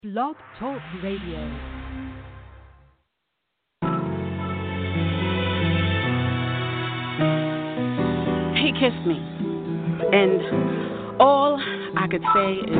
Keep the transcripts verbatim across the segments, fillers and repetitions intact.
Blog Talk Radio. He kissed me, and all I could say is,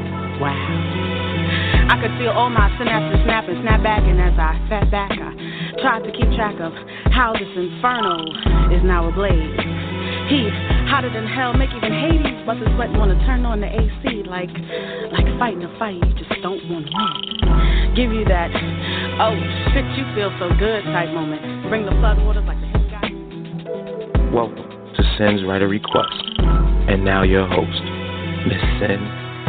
wow. I could feel all my synapses snap and snap back, and as I sat back, I tried to keep track of how this inferno is now ablaze. Heat, hotter than hell, make even Hades bust his sweat and wanna turn on the A C like, like fighting a fight you just don't wanna win. Give you that, oh shit, you feel so good type moment. Bring the flood waters like the hit guy. Welcome to Sin's Writer Request, and now your host, Miss Sin.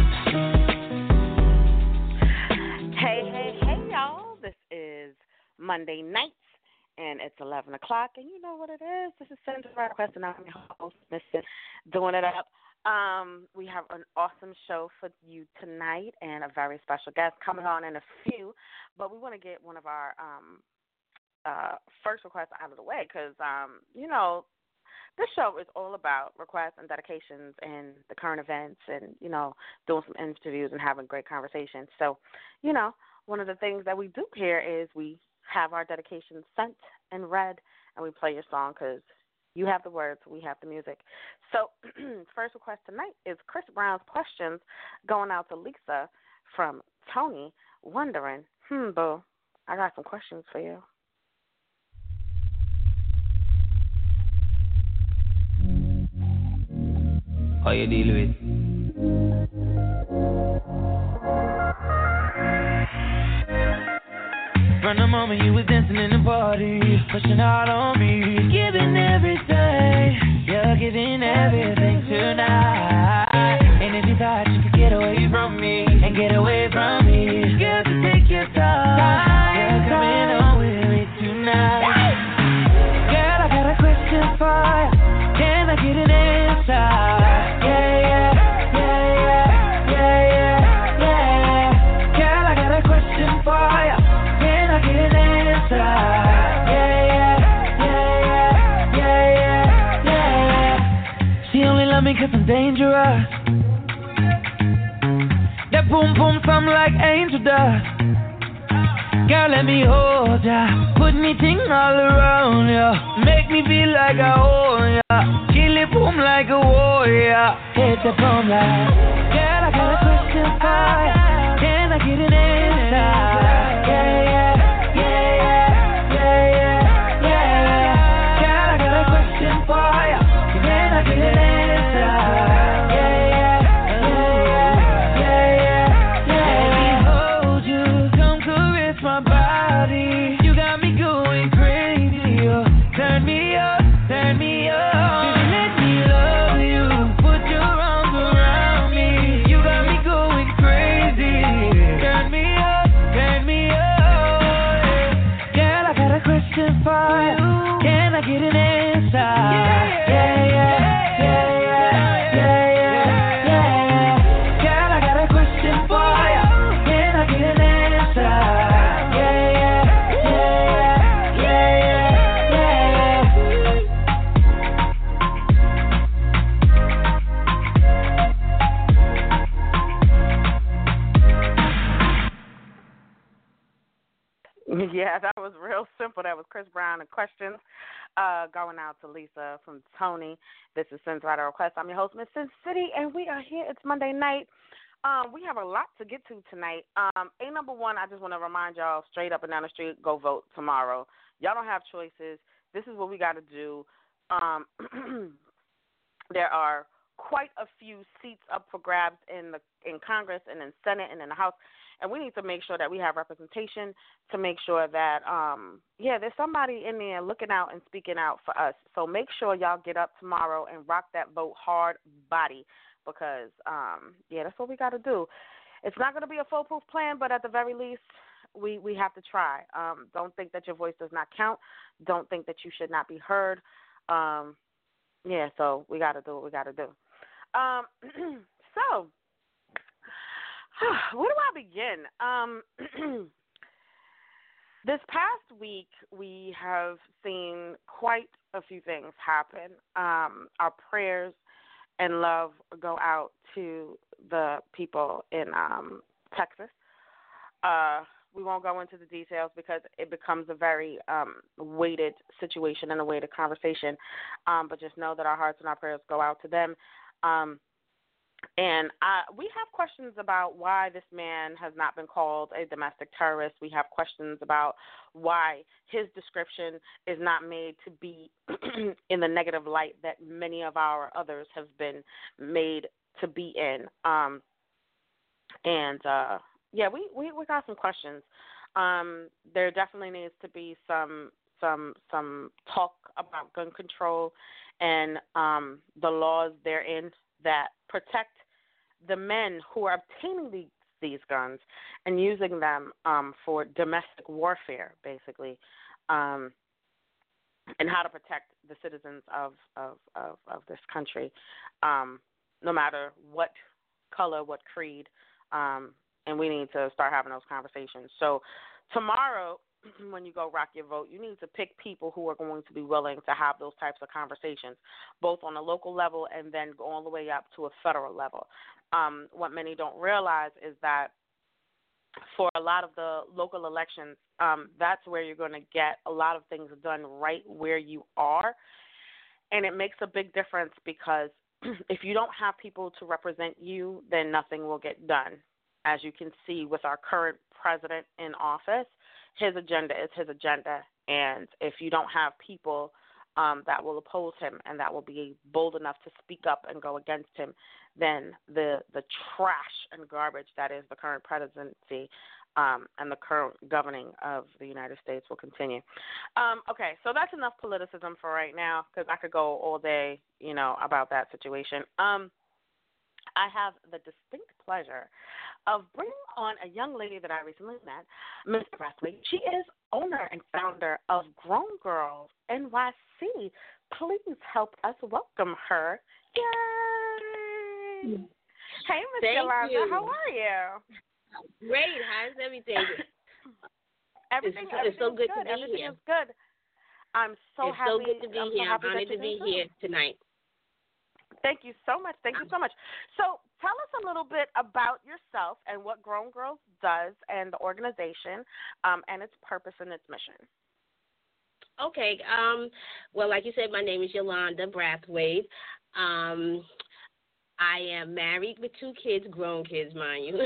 Hey, hey, hey, y'all! This is Monday night. And it's eleven o'clock, and you know what it is. This is Sin's Writer Request, and I'm your host, Miss Sin, doing it up. Um, we have an awesome show for you tonight, and a very special guest coming on in a few. But we want to get one of our um, uh, first requests out of the way, because um, you know, this show is all about requests and dedications and the current events, and you know, doing some interviews and having great conversations. So, you know, one of the things that we do here is we have our dedications sent and read, and we play your song because you have the words, we have the music. So first request tonight is Chris Brown's Questions, going out to Lisa from Tony, wondering, hmm, boo, I got some questions for you. How you deal with? From the moment you was dancing in the party, pushing out on me, giving everything, you're giving everything tonight. And if you thought you could get away from me, and get away from me, girl, just take your time, you're coming on with me tonight. Girl, I got a question for you, can I get an answer? Yeah, yeah, yeah, yeah, yeah, yeah, yeah. Girl, I got a question for you. Get an answer. Yeah, yeah, yeah, yeah, yeah, yeah. She only love me cause I'm dangerous. That boom boom sound like angel dust. Girl, let me hold ya. Put me ting all around ya. Make me feel like I own ya. Kill it boom like a warrior. Hit the boom like. Girl, I got a question for ya. Can I get an answer? Yeah, yeah. Yeah, that was real simple. That was Chris Brown and Questions, uh, going out to Lisa from Tony. This is Sin's Writer Request. I'm your host, Miss Sin City, and we are here. It's Monday night. Um, we have a lot to get to tonight. Um, A number one, I just want to remind y'all, straight up and down the street, go vote tomorrow. Y'all don't have choices. This is what we got to do. Um, there are quite a few seats up for grabs in the in Congress and in Senate and in the House. And we need to make sure that we have representation to make sure that, um, yeah, there's somebody in there looking out and speaking out for us. So make sure y'all get up tomorrow and rock that vote hard body because, um, yeah, that's what we got to do. It's not going to be a foolproof plan, but at the very least, we, we have to try. Um, don't think that your voice does not count. Don't think that you should not be heard. Um, yeah, so we got to do what we got to do. Um, so... Where do I begin? Um, this past week, we have seen quite a few things happen. Um, our prayers and love go out to the people in um, Texas Uh, we won't go into the details because it becomes a very um, weighted situation and a weighted conversation. Um, but just know that our hearts and our prayers go out to them. Um, and uh, we have questions about why this man has not been called a domestic terrorist. We have questions about why his description is not made to be in the negative light that many of our others have been made to be in. Um, and, uh, yeah, we, we, we got some questions. Um, there definitely needs to be some some some talk about gun control and um, the laws therein that protect the men who are obtaining these, these guns and using them um, for domestic warfare, basically, um, and how to protect the citizens of, of, of, of this country, um, no matter what color, what creed, um, and we need to start having those conversations. So tomorrow, when you go rock your vote, you need to pick people who are going to be willing to have those types of conversations, both on a local level and then go all the way up to a federal level. Um, what many don't realize is that for a lot of the local elections, um, that's where you're going to get a lot of things done right where you are. And it makes a big difference because if you don't have people to represent you, then nothing will get done. As you can see with our current president in office, his agenda is his agenda. And if you don't have people um, that will oppose him and that will be bold enough to speak up and go against him, then the the trash and garbage that is the current presidency um, and the current governing of the United States will continue. Um, okay, so that's enough politicism for right now because I could go all day, you know, about that situation. Um, I have the distinct pleasure of bringing on a young lady that I recently met, Miz Presley. She is owner and founder of Grown Girls N Y C. Please help us welcome her. Yay! Hey, Miz Yolanda, you. how are you? Great. How's everything? everything, it's, everything it's so is good, good. to be everything here. is good. I'm so it's happy. so good to be I'm here. so happy I'm honored that to be you're here tonight. Thank you so much. Thank you so much. So tell us a little bit about yourself and what Grown Girls does and the organization um, and its purpose and its mission. Okay. Um, well, like you said, my name is Yolanda Brathwaite. Um, I am married with two kids, grown kids, mind you.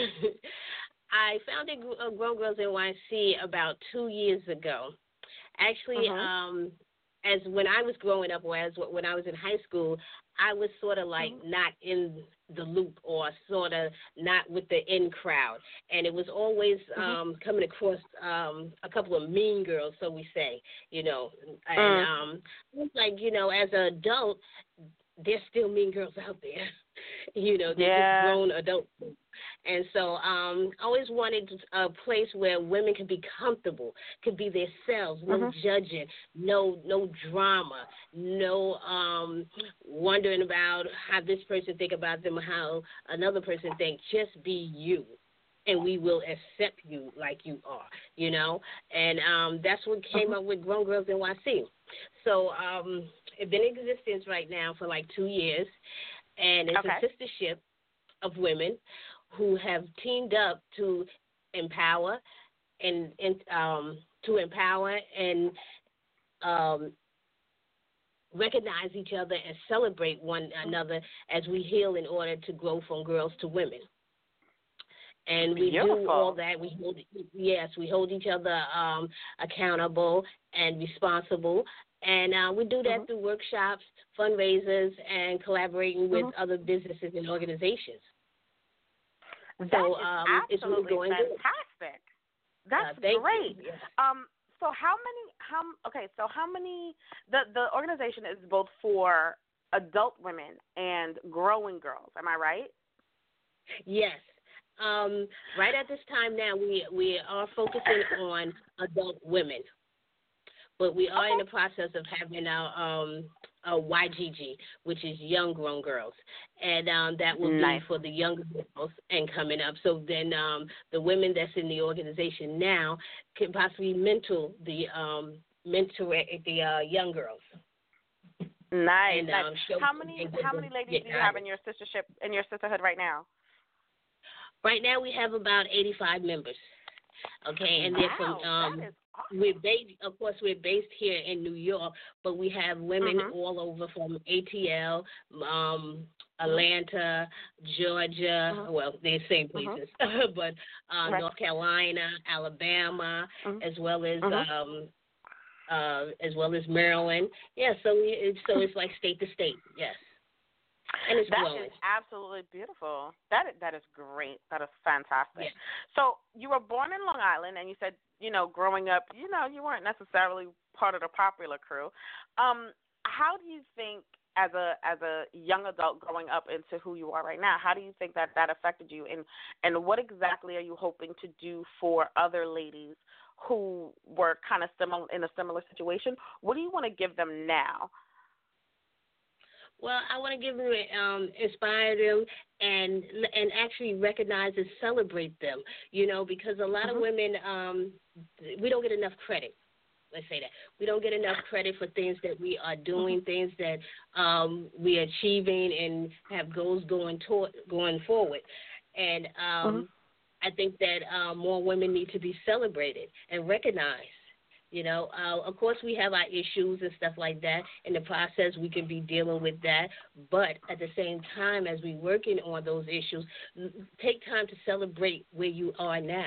I founded uh, Grown Girls N Y C about two years ago. Actually, uh-huh. um, as when I was growing up, or as when I was in high school, I was sort of like mm-hmm. not in the loop or sort of not with the in crowd. And it was always mm-hmm. um, coming across um, a couple of mean girls, so we say, you know. And mm. um, it's like, you know, as an adult, there's still mean girls out there. You know, they're yeah. just grown adults. And so um, I always wanted a place where women could be comfortable, could be themselves, no mm-hmm. judging, no no drama, no um, wondering about how this person think about them or how another person thinks. Just be you, and we will accept you like you are, you know. And um, that's what came mm-hmm. up with Grown Girls N Y C. So um, it's been in existence right now for like two years, and it's okay. a sistership of women who have teamed up to empower and, and um, to empower and um, recognize each other and celebrate one another as we heal in order to grow from girls to women. And we Beautiful. do all that. We hold, yes, we hold each other um, accountable and responsible. And uh, we do that mm-hmm. through workshops, fundraisers, and collaborating with mm-hmm. other businesses and organizations. That so, is um, absolutely it's really going fantastic. Good. That's uh, great. You. Um, so how many? How okay? So how many? The the organization is both for adult women and growing girls. Am I right? Yes. Um, right at this time now, we we are focusing on adult women, but we are okay. in the process of having our um, a Y G G, which is Young Grown Girls, and um, that will nice. be for the younger girls and coming up. So then um, the women that's in the organization now can possibly mentor the um, mentor the uh, young girls. Nice. And, nice. Um, show, how many how many ladies do you have in your sistership in your sisterhood right now? Right now we have about eighty-five members. Okay, and wow, they're from um, that is awesome. we're based, of course, we're based here in New York, but we have women mm-hmm. all over from A T L, um, Atlanta, Georgia. Mm-hmm. Well, they're same places, mm-hmm. but uh, right. North Carolina, Alabama, mm-hmm. as well as mm-hmm. um, uh, as well as Maryland. Yeah, so we, it's, so it's like state to state. Yes. And it's that growing. is absolutely beautiful. That is, that is great. That is fantastic. Yeah. So you were born in Long Island, and you said, you know, growing up, you know, you weren't necessarily part of the popular crew. Um, how do you think, as a as a young adult growing up into who you are right now, how do you think that that affected you, and and what exactly are you hoping to do for other ladies who were kind of similar in a similar situation? What do you want to give them now? Well, I want to give them, um, inspire them, and and actually recognize and celebrate them. You know, because a lot mm-hmm. of women, um, we don't get enough credit. Let's say that we don't get enough credit for things that we are doing, mm-hmm. things that um, we are achieving, and have goals going toward going forward. And um, mm-hmm. I think that uh, more women need to be celebrated and recognized. You know, uh, of course, we have our issues and stuff like that. In the process, we can be dealing with that. But at the same time, as we're working on those issues, take time to celebrate where you are now.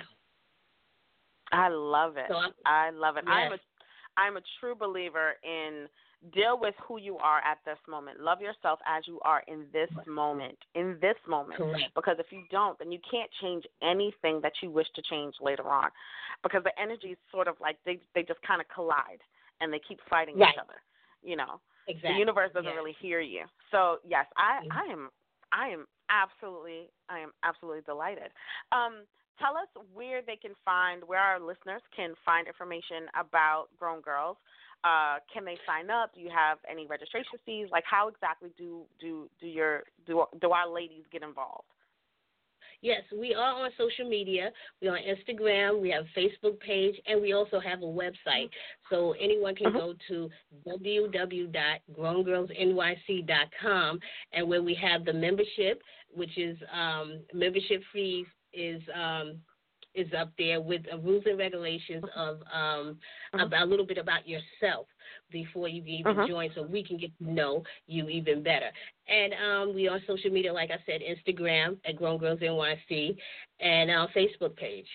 I love it. So I love it. Yes. I'm a, I'm a true believer in deal with who you are at this moment. Love yourself as you are in this moment, in this moment. Correct. Because if you don't, then you can't change anything that you wish to change later on. Because the energy is sort of like they they just kind of collide and they keep fighting right. each other. You know, exactly. The universe doesn't yes. really hear you. So yes, I, mm-hmm. I am I am absolutely I am absolutely delighted. Um, tell us where they can find, where our listeners can find information about Grown Girls. Uh, can they sign up? Do you have any registration fees? Like, how exactly do do do your do do our ladies get involved? Yes, we are on social media. We're on Instagram. We have a Facebook page, and we also have a website. So anyone can mm-hmm. go to w w w dot grown girls n y c dot com, and where we have the membership, which is um, membership fees is um, is up there with uh, rules and regulations of um, mm-hmm. about a little bit about yourself before you even mm-hmm. join, so we can get to know you even better. And um, we are on social media, like I said, Instagram at Grown Girls N Y C, and our Facebook page.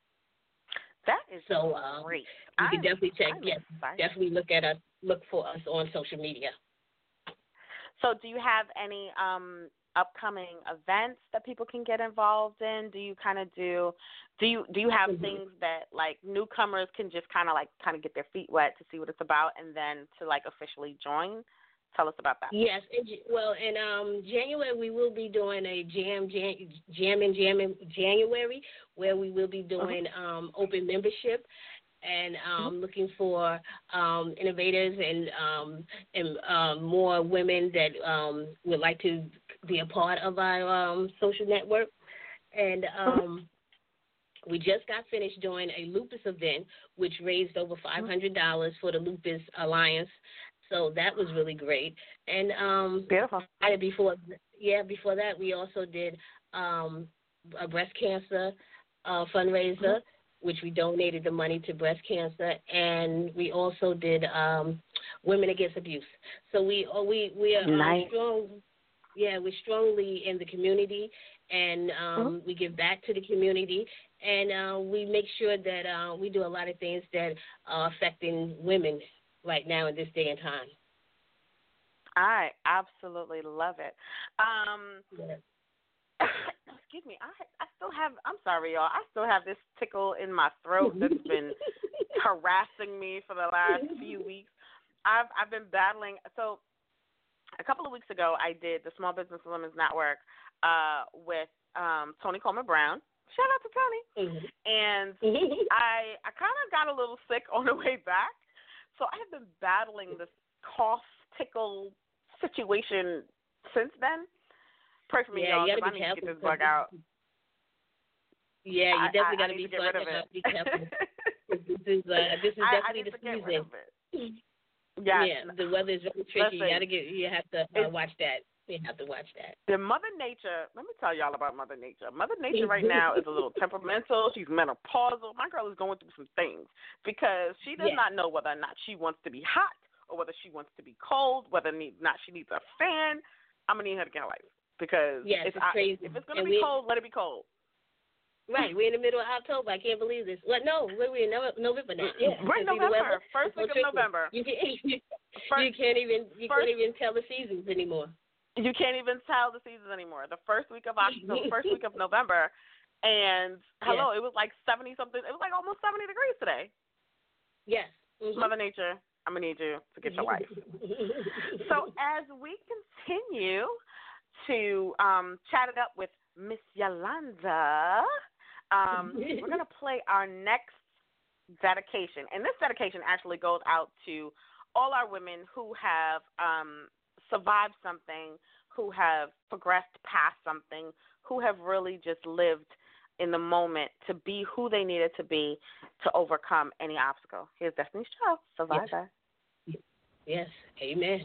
That is so um, great. You I'm, can definitely check. I'm Yes, excited. definitely look at us. Look for us on social media. So, do you have any um, upcoming events that people can get involved in? Do you kind of do? Do you do you have mm-hmm. things that like newcomers can just kind of like kind of get their feet wet to see what it's about, and then to like officially join? Tell us about that. Yes, and, well, in um, January we will be doing a jam, jam, jam and jam in January, where we will be doing mm-hmm. um, open membership, and um, mm-hmm. looking for um, innovators and um, and um, more women that um, would like to be a part of our um, social network. And um, mm-hmm. we just got finished doing a lupus event, which raised over five hundred dollars for the Lupus Alliance. So that was really great. And um, beautiful. I, before, yeah, before that, we also did um, a breast cancer uh, fundraiser, mm-hmm. which we donated the money to breast cancer, and we also did um, Women Against Abuse. So we we we are nice. um, strong. Yeah, we're strongly in the community, and um, mm-hmm. we give back to the community, and uh, we make sure that uh, we do a lot of things that are affecting women right now in this day and time. I absolutely love it. Um, yeah. Excuse me. I I still have. I'm sorry, y'all. I still have this tickle in my throat that's been harassing me for the last few weeks. I've I've been battling. So a couple of weeks ago, I did the Small Business Women's Network uh, with um, Tony Coleman Brown. Shout out to Tony. Mm-hmm. And I I kind of got a little sick on the way back. So I have been battling this cough, tickle situation since then. Pray for me, yeah, y'all, because I need to get this bug out. Yeah, you I, definitely got to be, get rid of it. be careful. this is uh, this is definitely the season. Yeah, yeah, the weather is very tricky. Listen, you gotta get, you have to uh, watch that. We have to watch that. The Mother Nature, let me tell y'all about Mother Nature. Mother Nature right now is a little temperamental. She's menopausal. My girl is going through some things because she does yes. not know whether or not she wants to be hot or whether she wants to be cold, whether or not she needs a fan. I'm going to need her to get her life because yes, it's, it's I, crazy. if it's going to and be we, cold, let it be cold. Right, we're in the middle of October. I can't believe this. Well, no, we're in November now. Yeah, we're in November, first week of November. You can't, you, first, you can't even you first, can't even tell the seasons anymore. You can't even tell the seasons anymore. The first week of October, first week of November, and hello, yes. it was like seventy something. It was like almost seventy degrees today. Yes. Mm-hmm. Mother Nature, I'm gonna need you to get your wife. So as we continue to um, chat it up with Miss Yolanda. Um, we're going to play our next dedication. And this dedication actually goes out to all our women who have um, survived something, who have progressed past something, who have really just lived in the moment to be who they needed to be to overcome any obstacle. Here's Destiny's Child, Survivor. Yes. Yes. Amen.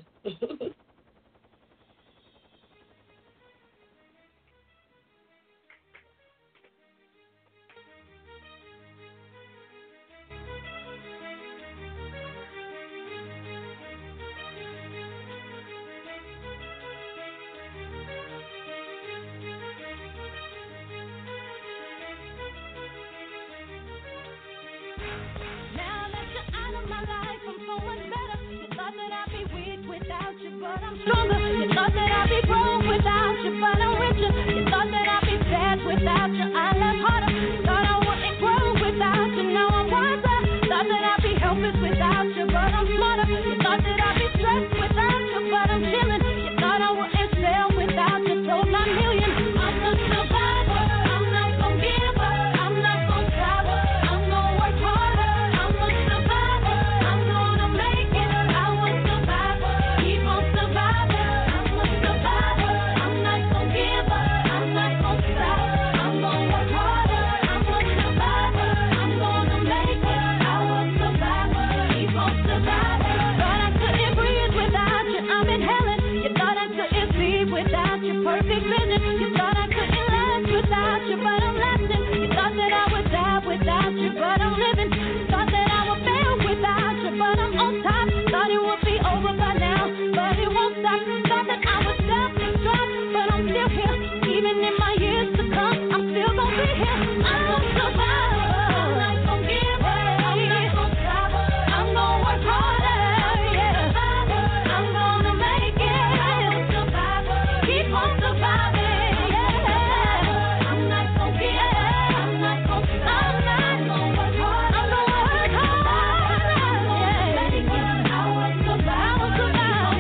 Stronger. You thought that I'd be broke without you, but I'm richer. You thought that I'd be sad without you, I love harder. Thought I wouldn't grow without you, now I'm wiser. Thought that I'd be helpless without you, but I'm smarter. You thought that I'd be stressed without you, but I'm chilling. You thought I wouldn't sell without you, sold my million. I'm a survivor. I'm not gonna give up. I'm not gonna stop. I'm gonna work harder. I'm a survivor. I'm gonna make it. I will survive. Keep on surviving. I'm a survivor. I'm not gonna give up. I'm not gonna stop. I'm gonna work harder. I'm a survivor. I'm gonna make it. I will survive. Keep on surviving. Thought I couldn't breathe without you. I'm inhaling. You thought I couldn't see without your perfect vision. You thought I couldn't last without you, but I'm lasting. You thought that I would die without you, but I'm living. Thought that I would fail without you, but I'm on top. Thought it would be over by now, but it won't stop. Thought that I would self-destruct, but I'm still here. Even in my years to come, I'm still gonna be here. I'm a survivor. I'm not gonna give up. I'm not gonna stop. I'm gonna work harder. Yeah. I'm gonna make it. I'm a survivor. Keep on surviving. Yeah. I'm not gonna give up. I'm not gonna stop. I'm not gonna work harder. I'm gonna work harder. Yeah. I will survive. I will survive.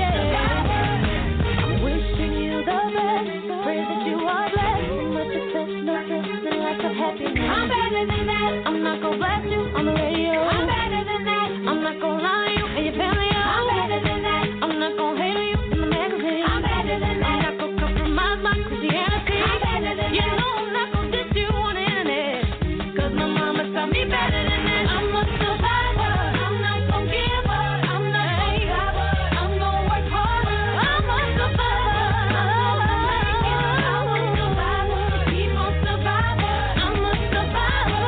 Yeah. I'm wishing you the best. Pray that you are blessed with success, no stress, and lots of happiness. I'm better than that. I'm not gonna blast you on the radio. I'm better than that. I'm not gonna lie to you and your family. I'm better than that. I'm not gonna hate on you in the magazine. I'm better than that. I'm not gonna compromise my Christianity. I'm better than you that. Know I'm not gonna diss you on the internet. Cause my mama taught me better than that. I'm a survivor. I'm not gonna give up. I'm not gonna stop. I'm gonna work harder. I'm a survivor. I'm a survivor. Keep on surviving. I'm a survivor.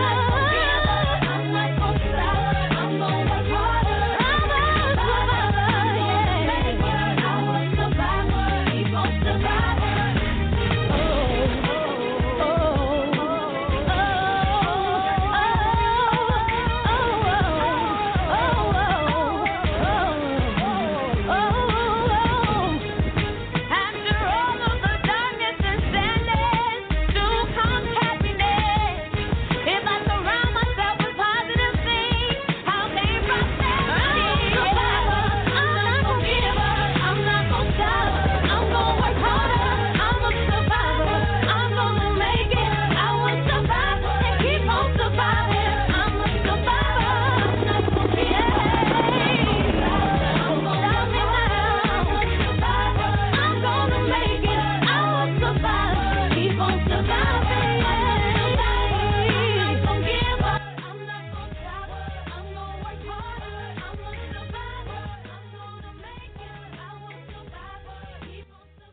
I'm not gonna stop. I'm gonna work harder. I'm a survivor. Yeah. I'm a survivor. Keep on surviving. Oh, oh, oh, after all of the darkness and sadness, soon comes happiness. If I surround myself with positive things, I'll gain prosperity. I'm not gonna give up. I'm not gonna stop. I'm gonna work harder. I'm a survivor. I'm gonna make it. I will survive and keep on surviving. I'm a survivor. I'm not gonna give up. Don't stop me now. I'm a survivor. I'm gonna make it. I will survive. Keep on surviving. I'm not gonna give up. I'm not gonna stop. I'm gonna work harder. I'm a survivor. I'm gonna make it. I will survive. Keep on surviving.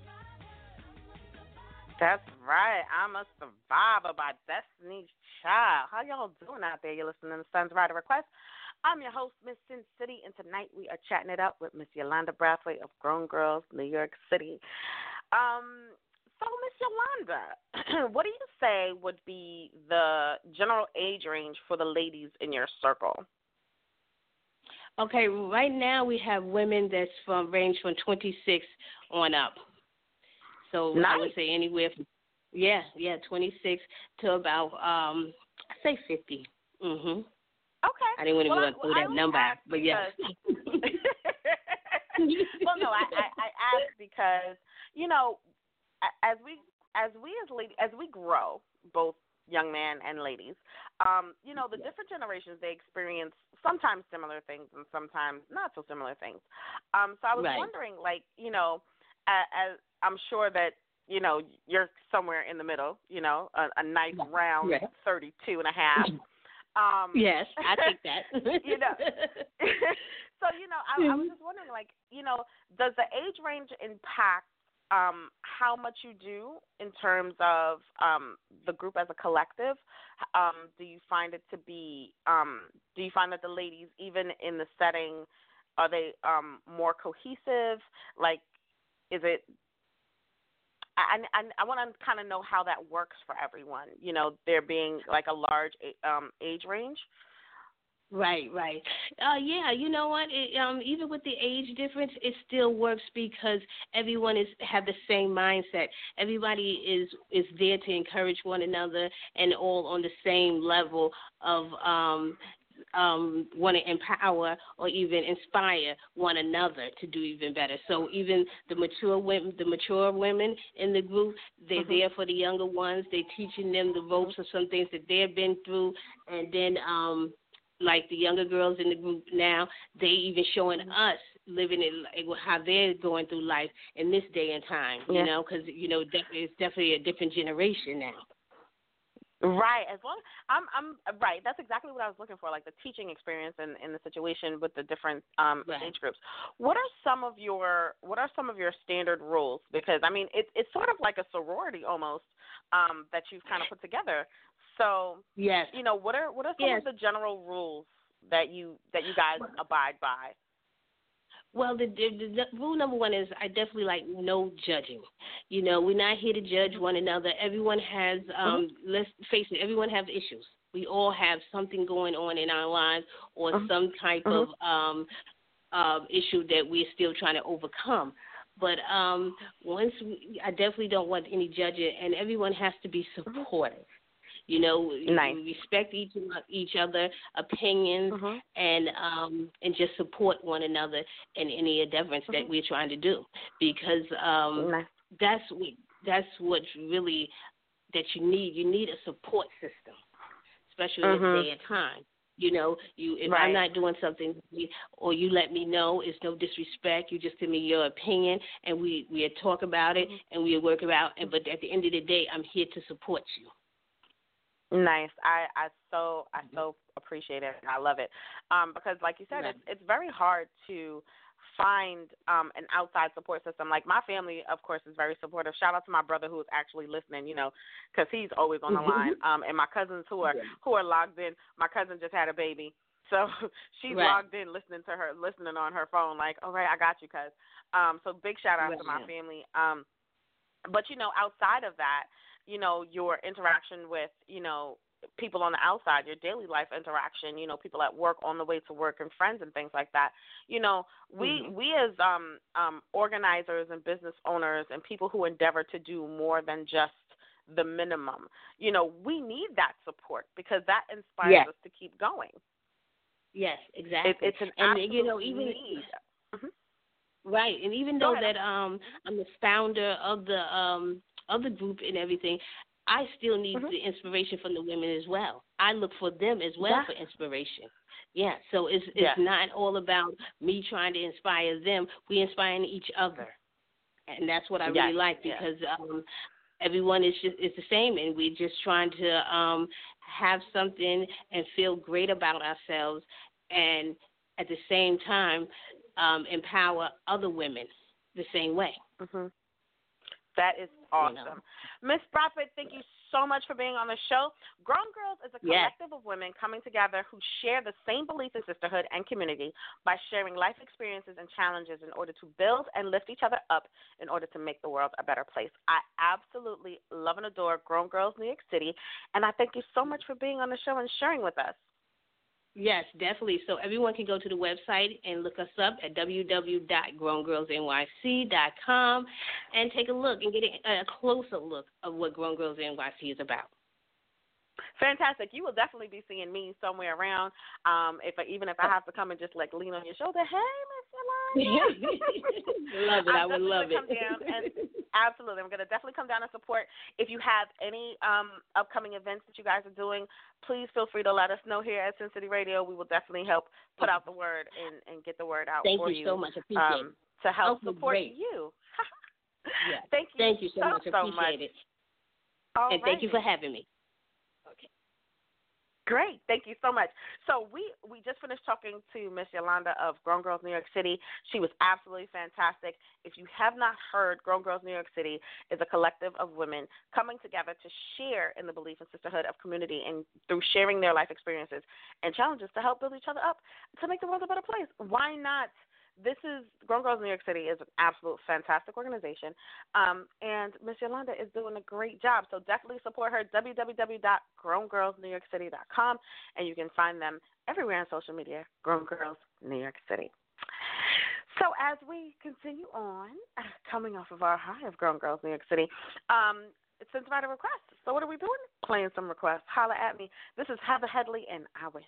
That's right. I'm a Survivor by Destiny's Child. How y'all doing out there? You're listening to Sons Rider Request. I'm your host, Miss Sin City, and tonight we are chatting it up with Miss Yolanda Brathwaite of Grown Girls, New York City. Um, so, Miss Yolanda, what do you say would be the general age range for the ladies in your circle? Okay, right now we have women that's from range from twenty-six on up. So nice. I would say anywhere from, yeah, yeah, twenty-six to about, um, I say fifty. Mhm. Okay. I didn't want to well, go and throw that number out, but yes. Well, no, I, I, I asked because, you know, as we as we as ladies, as we grow, both young men and ladies, um, you know, the different generations, they experience sometimes similar things and sometimes not so similar things. Um, so I was right. wondering, like, you know, as I'm sure that, you know, you're somewhere in the middle, you know, a, a nice round yes. thirty-two and a half. Um, yes, I take that. you know, so, you know, I, I was just wondering, like, you know, does the age range impact um, how much you do in terms of um, the group as a collective? Um, do you find it to be, um, do you find that the ladies, even in the setting, are they um, more cohesive? Like, is it, I, I, I want to kind of know how that works for everyone, you know, there being like a large um, age range. Right, right. Uh, yeah, you know what? It, um, even with the age difference, it still works because everyone is have the same mindset. Everybody is is there to encourage one another and all on the same level of um, um, want to empower or even inspire one another to do even better. So even the mature women, the mature women in the group, they're mm-hmm. there for the younger ones. They're teaching them the ropes of some things that they've been through, and then um, like the younger girls in the group now, they even showing us living it like how they're going through life in this day and time. Yeah. You know, because you know it's definitely a different generation now. Right, as long I'm I'm right. That's exactly what I was looking for, like the teaching experience in, in the situation with the different um, right. age groups. What are some of your What are some of your standard rules? Because I mean, it's it's sort of like a sorority almost um, that you've kind of put together. So yes, you know, what are what are some yes. of the general rules that you that you guys abide by? Well, the, the, the rule number one is I definitely like no judging. You know, we're not here to judge one another. Everyone has, um, mm-hmm. let's face it, everyone has issues. We all have something going on in our lives or mm-hmm. some type mm-hmm. of um, uh, issue that we're still trying to overcome. But um, once we, I definitely don't want any judging, and everyone has to be supportive. You know, nice. we respect each each other opinions mm-hmm. and um, and just support one another in any endeavors mm-hmm. that we're trying to do, because um, nice. that's what that's what's really that you need. You need a support system, especially mm-hmm. in this day and time. You know, you if right. I'm not doing something, or you let me know, it's no disrespect. You just give me your opinion, and we we talk about it, and we work it out. And but at the end of the day, I'm here to support you. Nice. I, I so I so appreciate it. I love it um, because, like you said, right. it's it's very hard to find um, an outside support system. Like my family, of course, is very supportive. Shout out to my brother who is actually listening, you know, because he's always on the line. Um, and my cousins who are who are logged in. My cousin just had a baby, so she's right. logged in, listening to her, listening on her phone. Like, all right, I got you, cuz. Um, so big shout out right. to my family. Um, but you know, outside of that, you know, your interaction with, you know, people on the outside, your daily life interaction, you know, people at work, on the way to work, and friends and things like that. You know, we mm-hmm. we as um, um, organizers and business owners and people who endeavor to do more than just the minimum, you know, we need that support because that inspires yes. us to keep going. Yes, exactly. It, it's an and absolute you know, even need. Mm-hmm. Right, and even though that um, I'm the founder of the um, of the group and everything, I still need mm-hmm. the inspiration from the women as well. I look for them as well yeah. for inspiration. Yeah, so it's it's yeah. not all about me trying to inspire them. We inspire each other, and that's what I yes. really like because yeah. um, everyone is just is the same, and we're just trying to um, have something and feel great about ourselves, and at the same time um, empower other women the same way. Mm-hmm. That is awesome. You know. Miss Bradford, thank you so much for being on the show. Grown Girls is a Yes. collective of women coming together who share the same beliefs in sisterhood and community by sharing life experiences and challenges in order to build and lift each other up in order to make the world a better place. I absolutely love and adore Grown Girls New York City, and I thank you so much for being on the show and sharing with us. Yes, definitely. So everyone can go to the website and look us up at w w w dot grown girls n y c dot com and take a look and get a, a closer look of what Grown Girls N Y C is about. Fantastic. You will definitely be seeing me somewhere around. Um, if I, even if I have to come and just like lean on your shoulder, hey, Miss Yolanda. Love it. I would love come it. Down and, absolutely. I'm going to definitely come down and support. If you have any um, upcoming events that you guys are doing, please feel free to let us know here at Sin City Radio. We will definitely help put out the word and, and get the word out Thank for you. you. so much. Appreciate um, to help okay, support great. you. Yes. Thank you. Thank you so, so much. So Appreciate much. it. All and thank you righty. for having me. Great. Thank you so much. So we, we just finished talking to Miss Yolanda of Grown Girls New York City. She was absolutely fantastic. If you have not heard, Grown Girls New York City is a collective of women coming together to share in the belief and sisterhood of community and through sharing their life experiences and challenges to help build each other up to make the world a better place. Why not? This is Grown Girls New York City is an absolute fantastic organization, um, and Miss Yolanda is doing a great job. So definitely support her. w w w dot grown girls new york city dot com, and you can find them everywhere on social media. Grown Girls New York City. So as we continue on, coming off of our high of Grown Girls New York City, um, it's since write a request. So what are we doing? Playing some requests. Holla at me. This is Heather Headley and I Wish.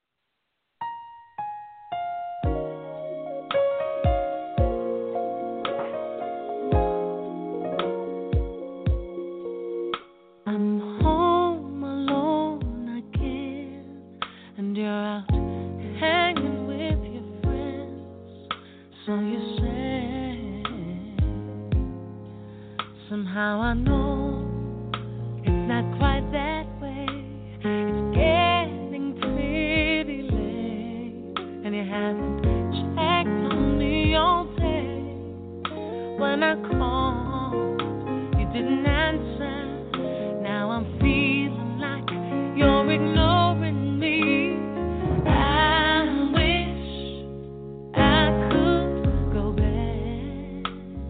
I'm home alone again, and you're out hanging with your friends. So you say, somehow I know it's not quite that way. It's getting pretty late, and you haven't checked on me all day. When I called, you didn't answer. Now I'm feeling like you're ignoring me. I wish I could go back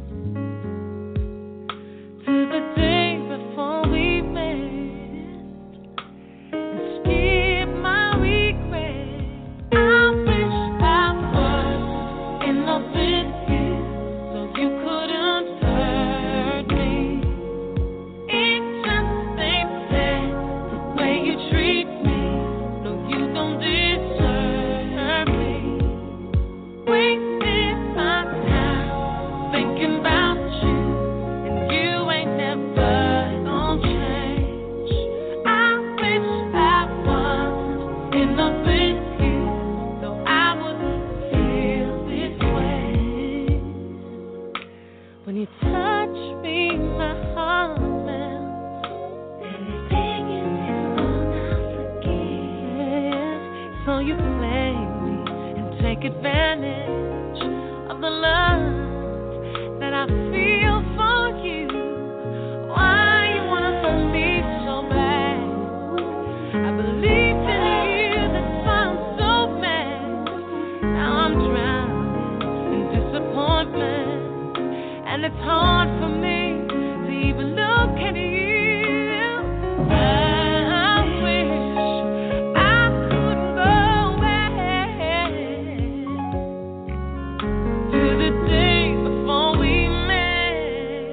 to the day before we met and skip my regret. I wish I was in love with you so you couldn't hurt me. It just ain't fair the way you treat me. No, you don't deserve me. Wasted my time thinking about you, and you ain't never gonna change. I wish I was in love with you, so I wouldn't feel this way. When you touch me, my heart melts. Anything you do, I forgive. So you play me and take advantage of the love that I feel for you. Why you wanna hurt me so bad? I believed in you, that's why I'm so mad. Now I'm drowning in disappointment, and it's hard for me to even look at you. I wish I could go back to the day before we met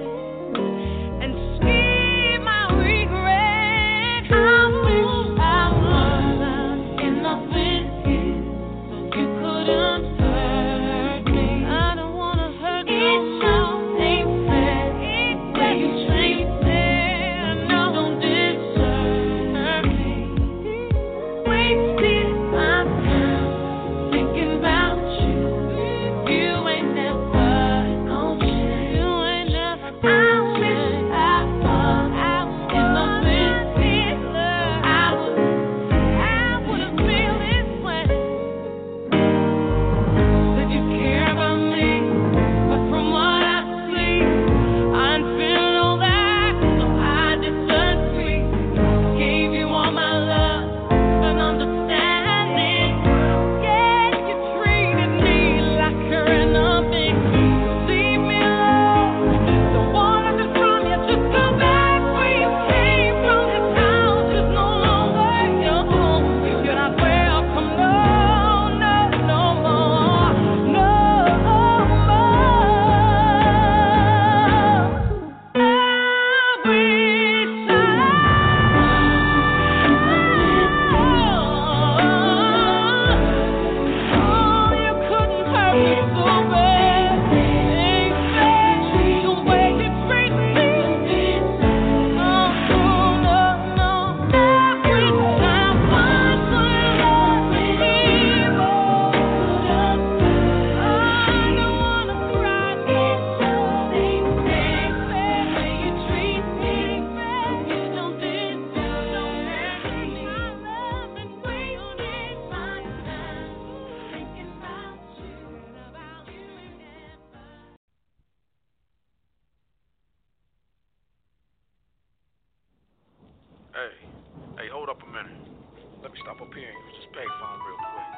Hey, hold up a minute. Let me stop up here and use this payphone real quick.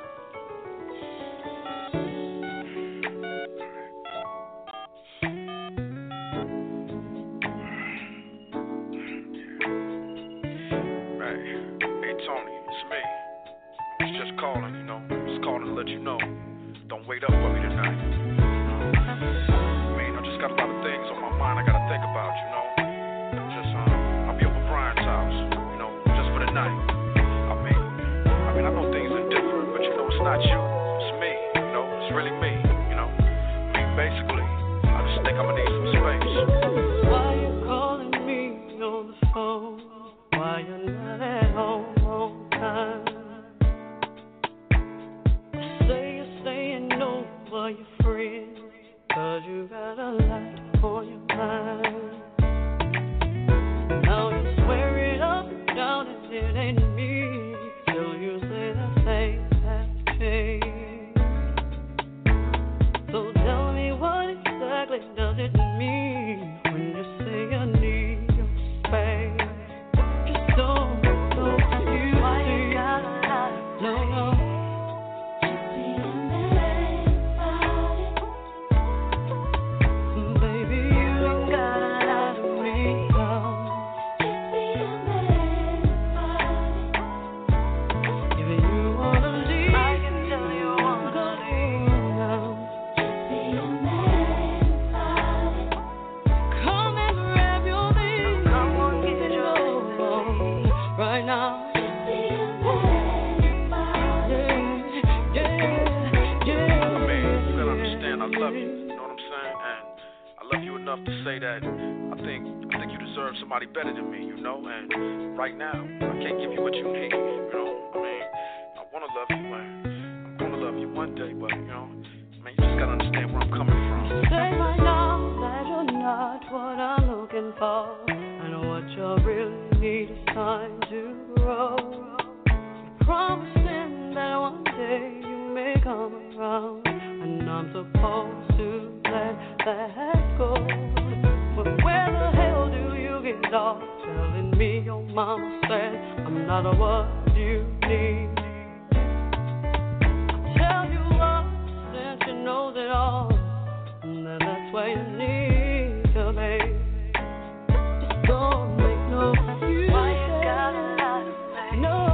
Hey, hey Tony, it's me. I was just calling, you know. Just calling to let you know. Don't wait up for me tonight. I mean, I just got a lot of things on my mind I gotta think about, you know. Just, um, I'll be over Brian's house, you know, just for the night. I mean, I mean, I know things are different, but you know, it's not you, it's me, you know, it's really me, you know. I mean, basically, I just think I'm gonna need some space. Why you calling me on the phone? Why you not at home on time? Say you're staying over your friends, cause you got a lot on your mind. Now you swear it up and down and it ain't me, till you say that things have changed. So tell me what exactly does it mean when you say you need your space? Just don't, don't you Why see? You gotta lie? No, no. Enough to say that I think I think you deserve somebody better than me, you know. And right now, I can't give you what you need, you know. I mean, I want to love you, and I'm gonna love you one day, but you know, I mean, you just gotta understand where I'm coming from. Say right now that you're not what I'm looking for, and what you really need is time to grow. You're promising that one day you may come around, and I'm supposed to let that go. But where the hell do you get off telling me your mama said I'm not what you need? I tell you what, since you knows it all, then that's where you need to be. Just don't make no excuses. Why you gotta lie? No.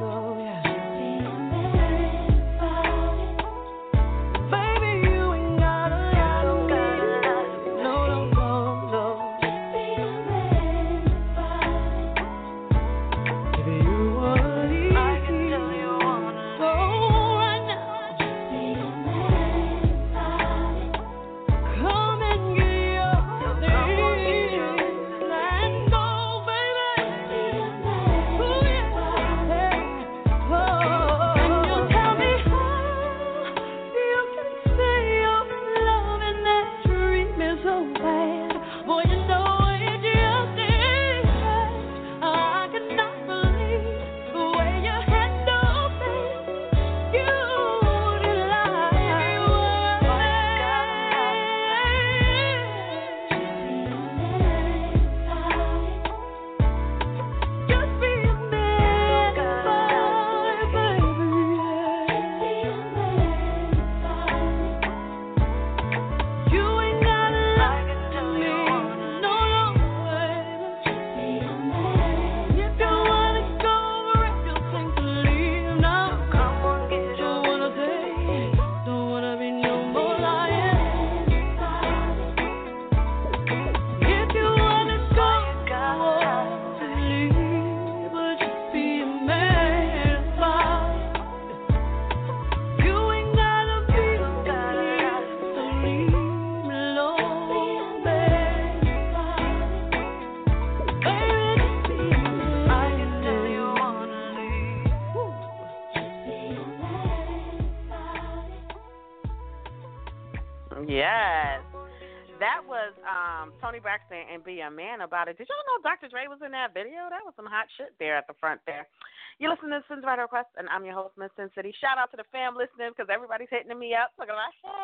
Yes. That was um, Tony Braxton and Be a Man About It. Did y'all know Doctor Dre was in that video? That was some hot shit there at the front there. You listen to Sin's Writer Request, and I'm your host, Miss Sin City. Shout out to the fam listening because everybody's hitting me up. Look at my, hey,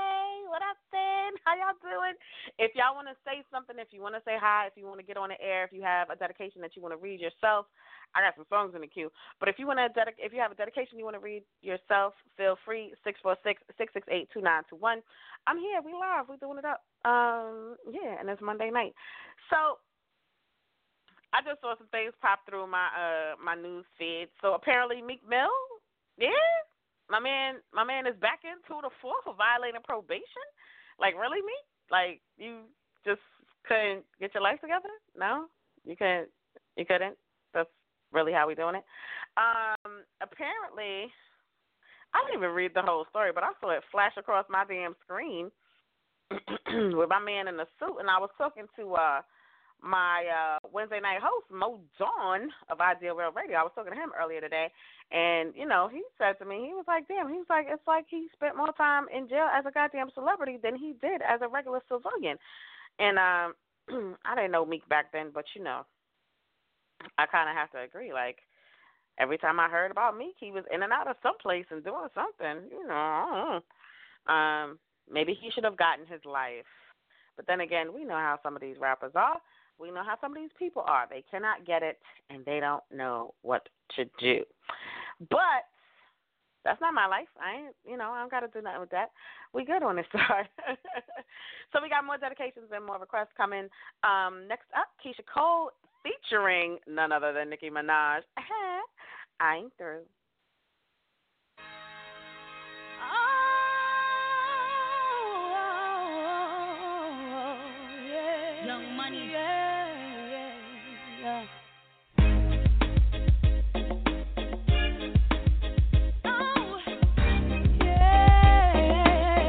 what up, Sin? How y'all doing? If y'all want to say something, if you want to say hi, if you want to get on the air, if you have a dedication that you want to read yourself, I got some songs in the queue. But if you want to, dedic- if you have a dedication you want to read yourself, feel free. six four six, six six eight, two nine two one. I'm here. We live. We doing it up. Um, yeah, and it's Monday night. So I just saw some things pop through my uh my news feed. So apparently Meek Mill, yeah, my man, my man is back into the force for violating probation. Like, really, Meek? Like, you just couldn't get your life together? No, you couldn't. You couldn't. That's really how we doing it. Um, apparently, I didn't even read the whole story, but I saw it flash across my damn screen with my man in a suit, and I was talking to uh. my uh, Wednesday night host, Mo Dawn of Ideal Real Radio. I was talking to him earlier today, and, you know, he said to me, he was like, damn, he was like, it's like he spent more time in jail as a goddamn celebrity than he did as a regular civilian. And um, I didn't know Meek back then, but, you know, I kind of have to agree. Like, every time I heard about Meek, he was in and out of someplace and doing something, you know. I don't know. Um, maybe he should have gotten his life. But then again, we know how some of these rappers are. We know how some of these people are. They cannot get it, and they don't know what to do. But that's not my life. I ain't, you know, I don't got to do nothing with that. We good on this side. So we got more dedications and more requests coming. Um, next up, Keisha Cole featuring none other than Nicki Minaj. I ain't through. Young Money. Yeah, yeah, yeah. Oh, yeah.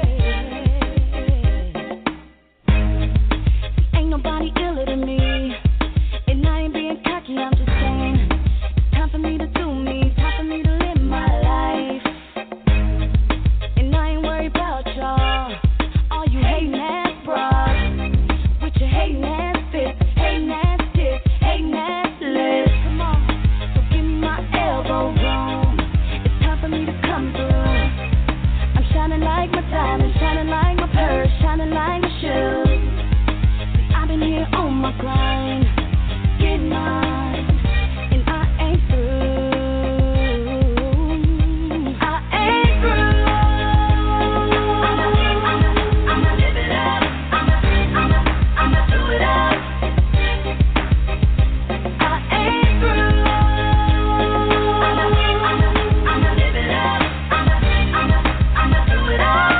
Ain't nobody iller than me. And I ain't being cocky, I'm just saying. It's time for me to do me. Time for me to live my life. And I ain't worried about y'all. All you hating ass bros. With your hating ass fits, hating ass tits, hating ass lips. Come on, so give me my elbow room. It's time for me to come through. I'm shining like my diamond, shining like my purse, shining like my shoes. See, I've been here on my grind, getting mine, and I ain't through. I ain't through. I'ma, I'ma, I'ma live it up. I'ma, I'ma, I'ma do it up. I ain't through. I'ma, I'ma, I'ma live it up. I'ma, I'ma, I'ma do it up.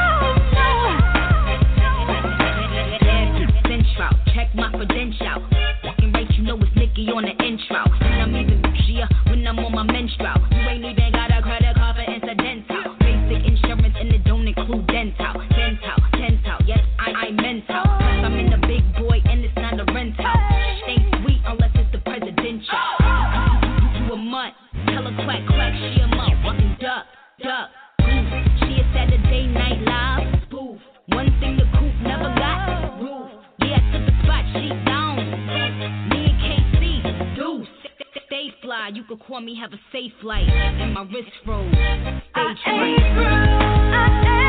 Central, check my credential. Walking right, you know it's Nicki on the intro. And I'm even bougier when I'm on my menstrual. You ain't even got a credit card for incidental. Basic insurance and it don't include dental. Dental, dental, yes, I, I mental. Plus I'm in the big boy and it's not a rental. Ain't sweet unless it's the presidential. You a mutt, tell her quack, quack, she a mutt. Fucking duck, duck, goof. She a Saturday night live, spoof. One thing the coop never got, roof. Yeah, I took the spot, she gone. Me and K C, deuce. Stay fly, you could call me, have a safe flight. And my wrist froze, stage I ain't through. I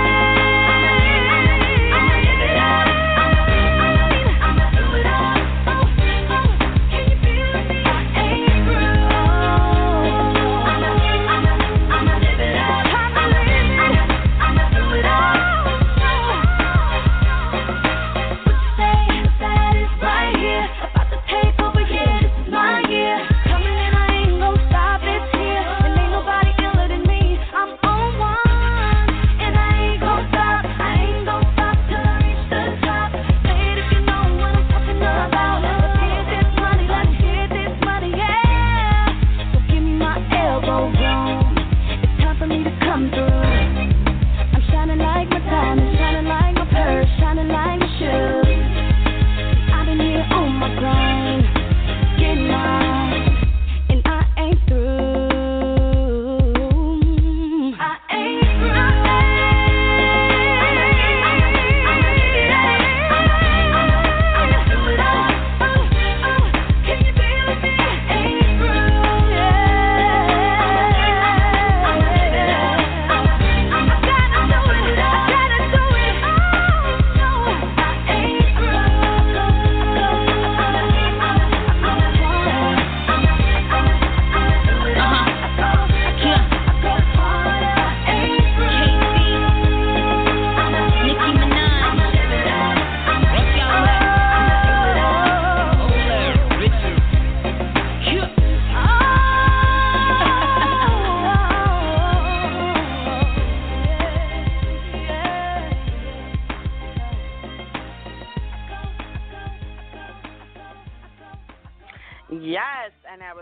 ain't. I'ma live it up. I'ma, I'ma do it up. Oh, oh, can you feel me? I ain't through. I'ma, I'ma, I'ma live it up. I'ma live it. I'ma do it up. What you say? That is right here. About to take over here. This is my year. Coming and I ain't gon' stop. It's here. And ain't nobody iller than me. I'm on one.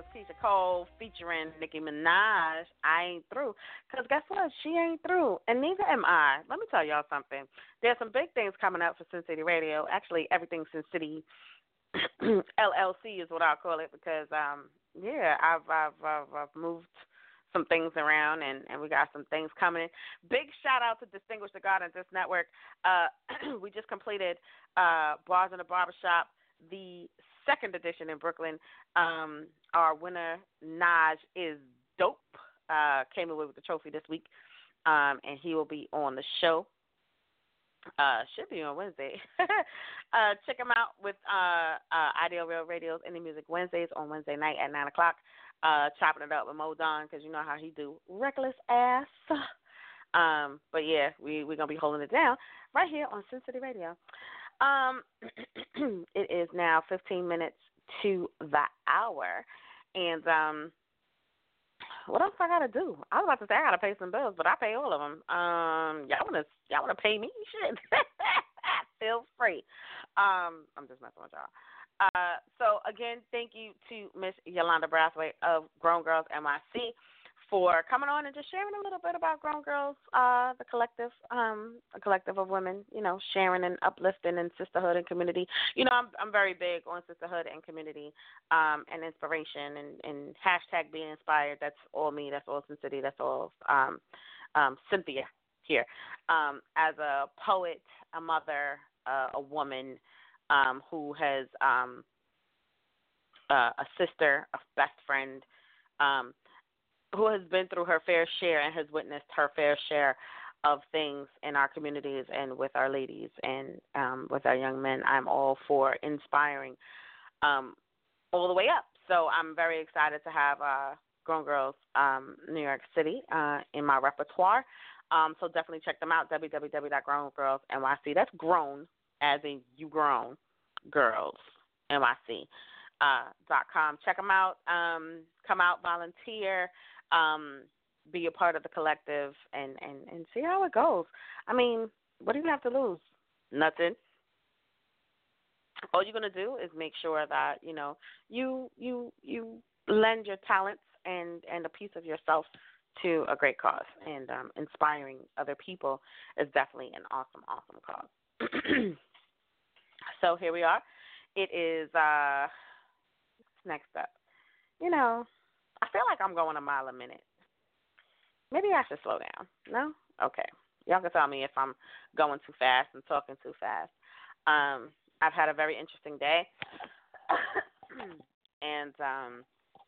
was Keisha Cole featuring Nicki Minaj. I ain't through. Because guess what? She ain't through. And neither am I. Let me tell y'all something. There's some big things coming up for Sin City Radio. Actually, everything Sin City L L C is what I'll call it because, um, yeah, I've, I've, I've, I've moved some things around, and, and we got some things coming in. Big shout-out to Distinguished the God and This Network. Uh, we just completed uh, Bars in the Barbershop, the second edition in Brooklyn. Um, our winner, Naj, is dope. Uh, came away with the trophy this week, um, and he will be on the show. Uh, should be on Wednesday. uh, check him out with uh, uh, Ideal Real Radio's Indie Music Wednesdays on Wednesday night at nine o'clock. Uh, chopping it up with Mo Don because you know how he do reckless ass. Um, but yeah, we we're gonna be holding it down right here on Sin City Radio. Um, it is now fifteen minutes to the hour, and um, what else I gotta do? I was about to say I gotta pay some bills, but I pay all of them. Um, y'all wanna y'all wanna pay me? Shit, feel free. Um, I'm just messing with y'all. Uh, so again, thank you to Miss Yolanda Brathwaite of Grown Girls N Y C for coming on and just sharing a little bit about Grown Girls, uh, the collective, um, a collective of women, you know, sharing and uplifting and sisterhood and community. You know, I'm I'm very big on sisterhood and community, um, and inspiration and, and hashtag being inspired. That's all me. That's all Sin City. That's all um, um, Cynthia here. Um, as a poet, a mother, uh, a woman um, who has um, uh, a sister, a best friend, um, who has been through her fair share and has witnessed her fair share of things in our communities and with our ladies and um, with our young men. I'm all for inspiring um, all the way up. So I'm very excited to have uh, Grown Girls um, New York City uh, in my repertoire. Um, so definitely check them out, w w w dot grown girls n y c. That's grown, as in you grown, girls, N Y C. Uh, dot com. Check them out. Um, come out, volunteer, um, be a part of the collective, and, and, and see how it goes. I mean, what do you have to lose? Nothing. All you're gonna do is make sure that you know you you you lend your talents and, and a piece of yourself to a great cause. And um, inspiring other people is definitely an awesome, awesome cause. So here we are. It is. Uh, Next up, you know, I feel like I'm going a mile a minute. Maybe I should slow down. No? Okay. Y'all can tell me if I'm going too fast and talking too fast. Um, I've had a very interesting day, and um,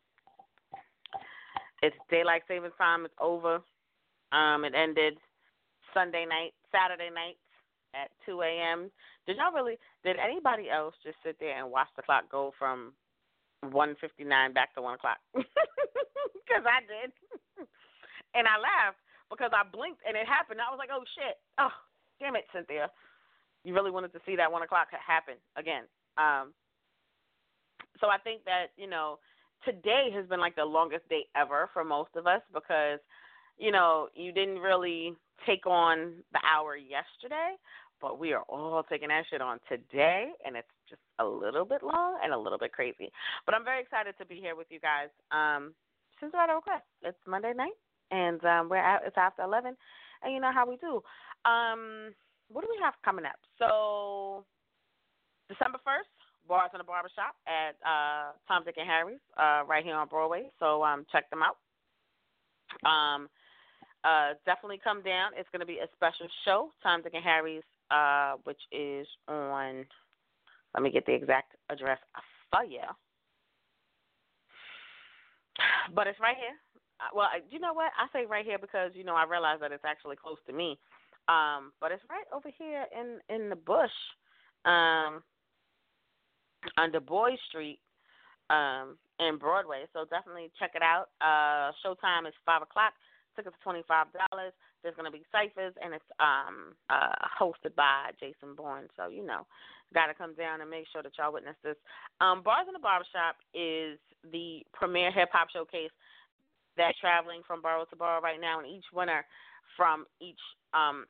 it's daylight savings time. It's over. Um, it ended Sunday night, Saturday night at two a.m. Did y'all really? Did anybody else just sit there and watch the clock go from one fifty-nine back to one o'clock? Because I did. And I laughed because I blinked and it happened. I was like, oh, shit. Oh, damn it, Cynthia. You really wanted to see that one o'clock happen again. Um, so I think that, you know, today has been like the longest day ever for most of us because, you know, you didn't really take on the hour yesterday, but we are all taking that shit on today, and it's just a little bit long and a little bit crazy. But I'm very excited to be here with you guys. Um, since we're at a request, it's Monday night, and um, we're at, it's after eleven, and you know how we do. Um, what do we have coming up? So December first, Bars in the Barbershop at uh, Tom, Dick, and Harry's uh, right here on Broadway, so um, check them out. Um, uh, definitely come down. It's going to be a special show, Tom, Dick, and Harry's, Uh, which is on, let me get the exact address for you. But it's right here. Well, you know what? I say right here because, you know, I realize that it's actually close to me. Um, but it's right over here in, in the bush um, on Du Bois Street um, in Broadway. So definitely check it out. Uh, showtime is five o'clock. Tickets are twenty-five dollars. There's going to be ciphers, and it's um, uh, hosted by Jason Bourne. So, you know, got to come down and make sure that y'all witness this. Um, Bars in the Barbershop is the premier hip-hop showcase that's traveling from borough to borough right now, and each winner from each um,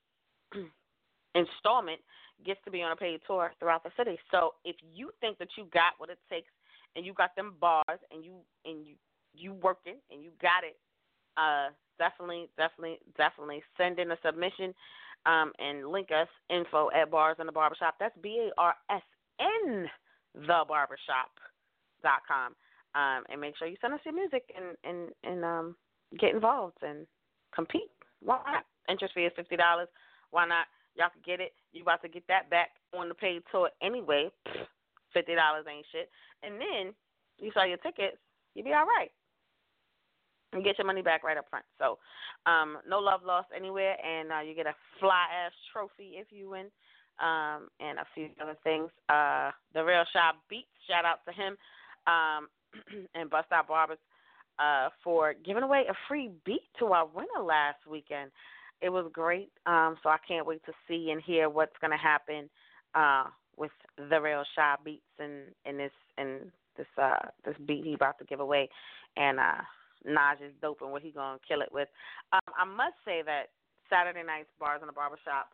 installment gets to be on a paid tour throughout the city. So if you think that you got what it takes and you got them bars and you and you you working and you got it, uh, definitely, definitely, definitely send in a submission um, and link us info at Bars in the Barbershop. That's B A R S N the barbershop dot com. Um, and make sure you send us your music and and and um, get involved and compete. Why not? Interest fee is fifty dollars. Why not? Y'all can get it. You about to get that back on the paid tour anyway. fifty dollars ain't shit. And then you sell your tickets, you be all right. And get your money back right up front. So um, no love lost anywhere, and uh, you get a fly-ass trophy if you win, um, and a few other things. Uh, the Real Shy Beats, shout out to him, um, and Bust Out Barbers uh, for giving away a free beat to our winner last weekend. It was great, um, so I can't wait to see and hear what's going to happen uh, with the Real Shy Beats and, and this and this uh, this beat he about to give away, and uh, Naj is dope and what he gonna kill it with. Um, I must say that Saturday night's Bars in the Barbershop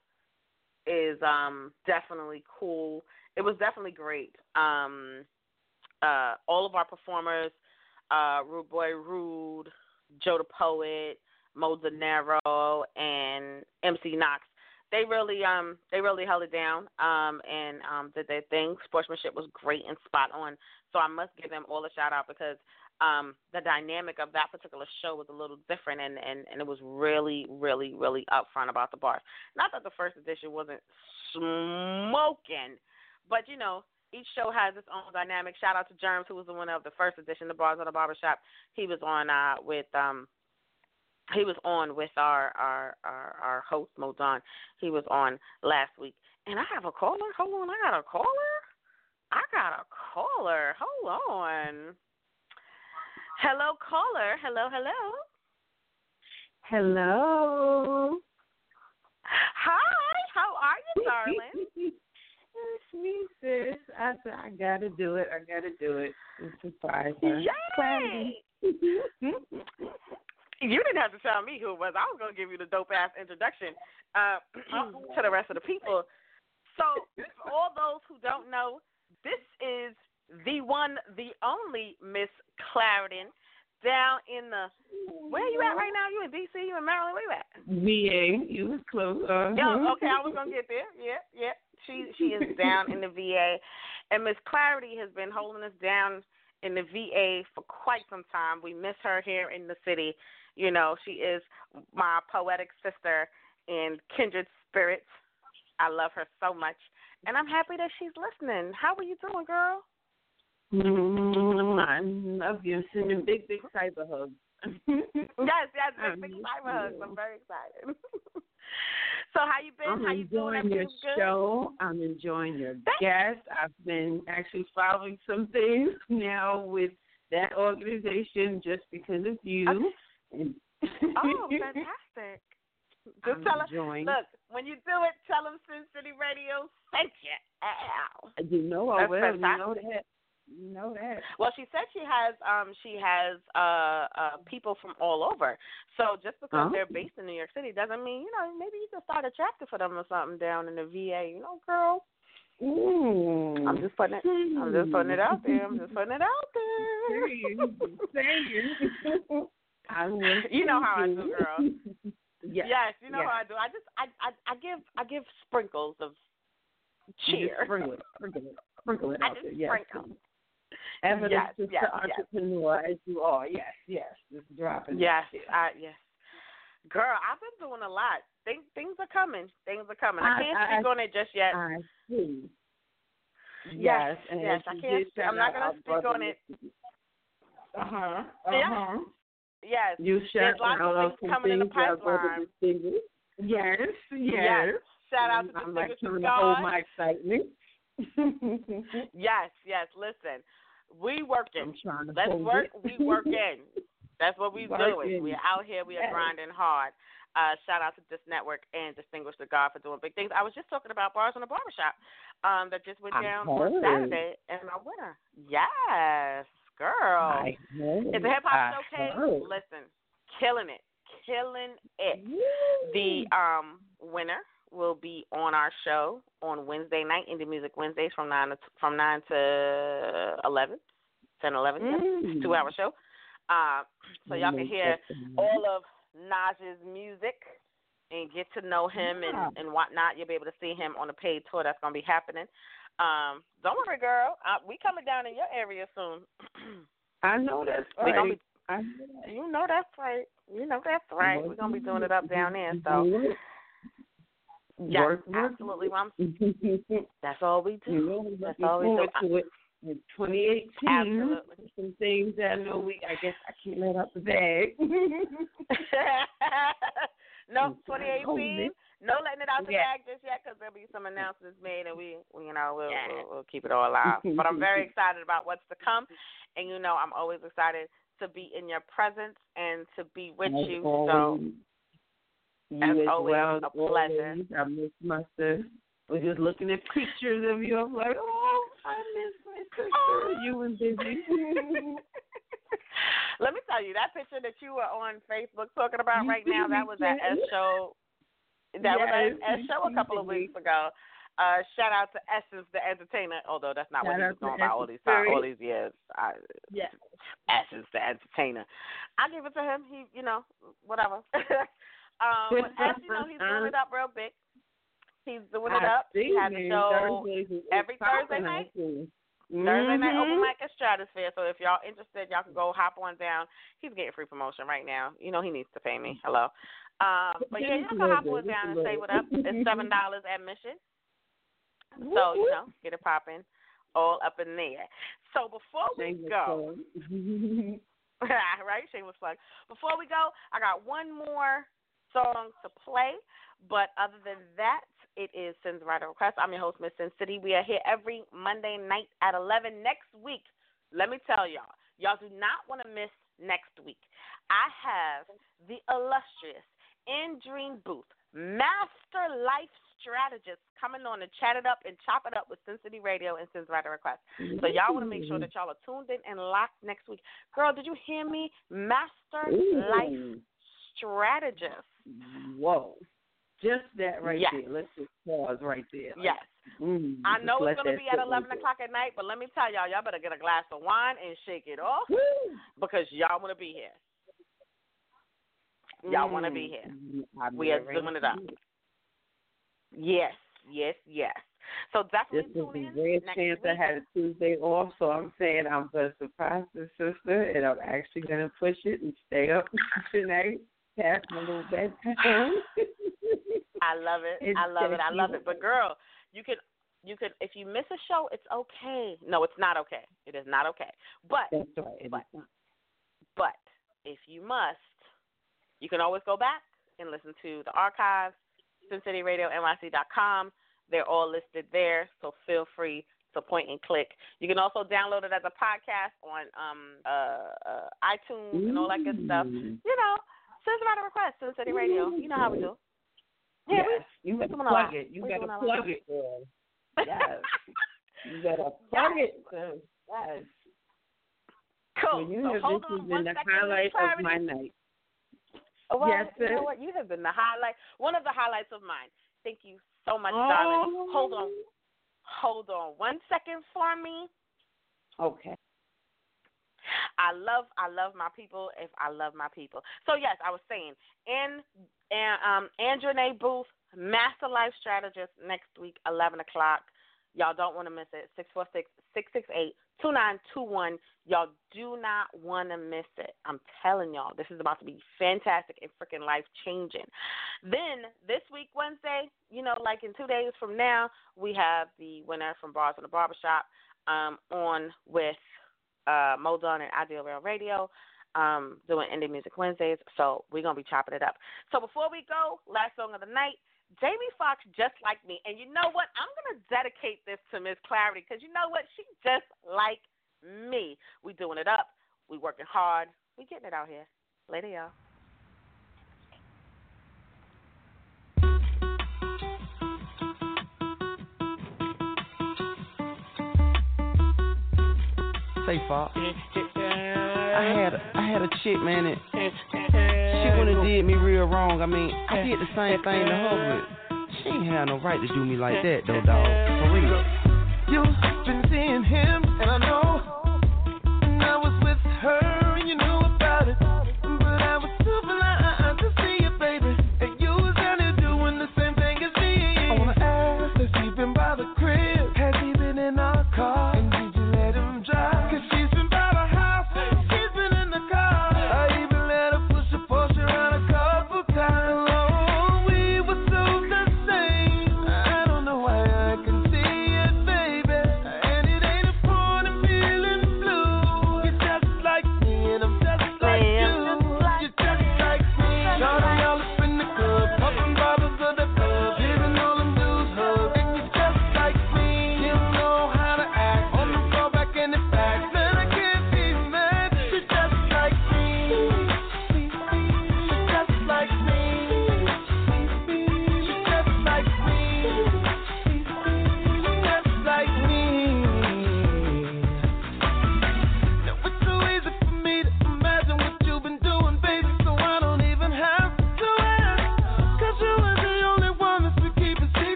is um, definitely cool. It was definitely great. Um, uh, all of our performers, uh, Rude Boy Rude, Joe the Poet, Mo De Niro, and M C Knox, they really um they really held it down um, and um, did their thing. Sportsmanship was great and spot on. So I must give them all a shout out because um, the dynamic of that particular show was a little different, and, and, and it was really, really, really upfront about the bars. Not that the first edition wasn't smoking, but, you know, each show has its own dynamic. Shout out to Germs, who was the winner of the first edition, the Bars of the Barbershop. He was on uh, with um, he was on with our our, our, our host, Mo Don. He was on last week. And I have a caller. Hold on, I got a caller? I got a caller. Hold on. Hello, caller. Hello, hello. Hello. Hi. How are you, darling? It's me, sis. I said I gotta do it. I gotta do it. And surprise her. Yay! You didn't have to tell me who it was. I was gonna give you the dope ass introduction uh, to the rest of the people. So, for all those who don't know, this is the one, the only Miss Clarendon down in the, where you at right now? You in D C? You in Maryland? Where you at? V A. You was close. Uh-huh. Yeah, okay, I was going to get there. Yeah, yeah. She she is down in the V A. And Miss Clarity has been holding us down in the V A for quite some time. We miss her here in the city. You know, she is my poetic sister and kindred spirits. I love her so much. And I'm happy that she's listening. How are you doing, girl? Mm, I love you. Sending big, big cyber hugs. yes, yes, big, big cyber hugs. I'm very excited. So how you been? I'm how you doing? enjoying your good? show. I'm enjoying your Thanks. guest. I've been actually following some things now with that organization just because of you. Okay. Oh, fantastic. Just I'm tell enjoying. her, look, when you do it, tell them Sin City Radio sent you. Ow. You know I That's will. fantastic. You know that. You know that. Well, she said she has um she has uh, uh people from all over. So just because Oh. they're based in New York City doesn't mean, you know, maybe you can start a chapter for them or something down in the V A. You know, girl. Mm. I'm just putting it. I'm just putting it out there. I'm just putting it out there. Saying. I will. You know how I do, girl. Yes. Yes, you know yes. how I do. I just I, I I give I give sprinkles of You cheer. just Sprinkle it, sprinkle it, sprinkle it I out just there. Yes. sprinkle. Evidence Yes, to yes, the yes. entrepreneur as you are. Yes, yes. Just dropping it Yes, out there. I yes. Girl, I've been doing a lot. Things things are coming. Things are coming. I, I- can't I- speak on it just yet. I see. Yes, Yes, and yes, as I you can't. did shout I'm not out gonna our speak brother on it. Uh huh. Uh Yeah. huh. Yes. You There's shout lots out of on things some coming in the things our brother pipeline. distinguished. Yes, yes. Yes. Shout out to I'm like Distinguished trying to hold God. my excitement. Yes, yes. Listen, we working. I'm trying to Let's hold work. it. We working. That's what we doing. Working. We're out here. We are Yes. grinding hard. Uh, shout out to this network and Distinguished the God for doing big things. I was just talking about Bars in the Barbershop um, that just went I down heard. on Saturday, and my winner. Yes, girl. I heard. It's a hip hop I showcase. heard. Listen, killing it, killing it. Woo. The um, winner will be on our show on Wednesday night, Indie Music Wednesdays from nine to from nine to eleven. ten, eleven, mm. two hour show. Uh, so y'all can hear all of Naj's music and get to know him yeah. and, and whatnot. You'll be able to see him on a paid tour that's going to be happening. Um, don't worry, girl. Uh, we coming down in your area soon. I know that's right. Be, I know that. You know that's right. You know that's right. We're going to be doing it up down there. So, yeah, absolutely. That's all we do. You know, that's all we do. It. In twenty eighteen, absolutely. Some things that I know we, I guess I can't let out the bag. No, twenty eighteen, no letting it out the yeah. bag just yet because there'll be some announcements made and we, we you know, we'll, yeah. we'll, we'll keep it all out. But I'm very excited about what's to come. And, you know, I'm always excited to be in your presence and to be with as you. Always. So, you as as always, well, a pleasure. Always. I miss my sister. We're just looking at pictures of you. I'm like, oh, I miss my sister. Oh. You was busy. Let me tell you, that picture that you were on Facebook talking about right now, that was at S Show. That yes. was at S Show a couple of weeks ago. Uh, shout out to Essence the Entertainer, although that's not shout what he was doing about all these time, all these years. I, yeah. Essence the Entertainer. I give it to him. He, you know, whatever. um, but as you know, he's doing it up real big. He's doing it I up. He has a show every Thursday night. Mm-hmm. Thursday night open mic at Stratosphere. So if y'all interested, y'all can go hop on down. He's getting free promotion right now. You know he needs to pay me. Hello. Um, but yeah, you can hop on down and say what up. It's seven dollars admission. So you know, get it popping, all up in there. So before we go, right? Shameless plug. Before we go, I got one more song to play. But other than that, it is Sin's Writer Request. I'm your host, Miss Sin City. We are here every Monday night at eleven. Next week, let me tell y'all, y'all do not want to miss next week. I have the illustrious In-Dream Booth, Master Life Strategist, coming on to chat it up and chop it up with Sin City Radio and Sin's Writer Request. So y'all want to make sure that y'all are tuned in and locked next week. Girl, did you hear me? Master Ooh. Life Strategist. Whoa. Just that right yes. there. Let's just pause right there. Like, yes. Mm, I know it's going to be at eleven o'clock at night, but let me tell y'all, y'all better get a glass of wine and shake it off Woo. Because y'all want to be here. Y'all mm, want to be here. I'm we are doing it up. Yes, yes, yes. So definitely this tune is a rare chance week. I had a Tuesday off, so I'm saying I'm going to surprise the sister, and I'm actually going to push it and stay up tonight. Past my little bedtime. I love it. I love it. I love it. But girl, you could you could if you miss a show, it's okay. No, it's not okay. It is not okay. But That's right. but, but if you must, you can always go back and listen to the archives, Sin City Radio N Y C dot com. They're all listed there, so feel free to point and click. You can also download it as a podcast on um uh, uh iTunes and all that good stuff. You know. Sin's Writer Request, Sin City Radio. You know how we do. Yeah, yes. we, you better plug it. You better plug it, girl. Yes. You better plug it. Yes. Cool. You so know, hold this on has one been the second. highlight of my night. Well, yes, you sir. know what? You have been the highlight, one of the highlights of mine. Thank you so much, oh. darling. Hold on. Hold on one second for me. Okay. I love, I love my people. If I love my people, so yes, I was saying, in, and um, Andrew Booth, Master Life Strategist, next week, eleven o'clock. Y'all don't want to miss it. Six four six six six eight two nine two one. Y'all do not want to miss it. I'm telling y'all, this is about to be fantastic and freaking life changing. Then this week, Wednesday, you know, like in two days from now, we have the winner from Bars in the Barbershop um, on with. Uh, Mo Dunn and Ideal Real Radio, um, doing Indie Music Wednesdays, so we're going to be chopping it up. So before we go, last song of the night, Jamie Foxx, Just Like Me. And you know what? I'm going to dedicate this to Miss Clarity because you know what? She just like me. We doing it up. We working hard. We getting it out here. Later, y'all. Say, Fox. I had a, I had a chick, man, and she wouldn't have did me real wrong. I mean, I did the same thing to her, but she ain't had no right to do me like that, though, dog. For real. You've been seeing him, and I know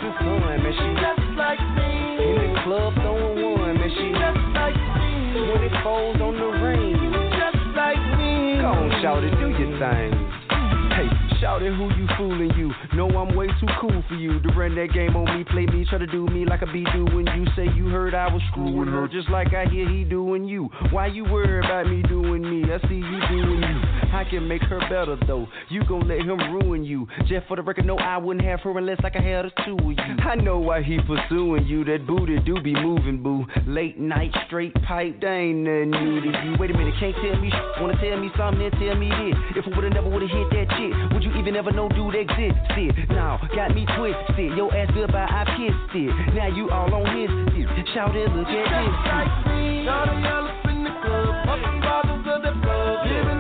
sipping fun, man. She just like me. In the club throwing one, man. She just like me. When it falls on the rain, just like me. Come on, shout it, do your thing. Hey, shout it, who you fooling you? Know I'm way too cool for you to run that game on me, play me, try to do me like a be doing you. Say you heard I was screwing her, just like I hear he doing you. Why you worry about me doing me? I see you doing you. I can make her better though. You gon' let him ruin you. Just for the record, no, I wouldn't have her unless like I had a two of you. I know why he pursuing you. That booty do be moving, boo. Late night straight pipe, there ain't nothing new to you. Wait a minute, can't tell me sh- wanna tell me something, then tell me this. If I would've never would've hit that shit, would you even ever know dude existed? Now, got me twisted. Your ass goodbye, I kissed it. Now you all on his shit. Shout it, look at this. Just like me. Shout it, y'all up in the club. Popping bottles of the plug.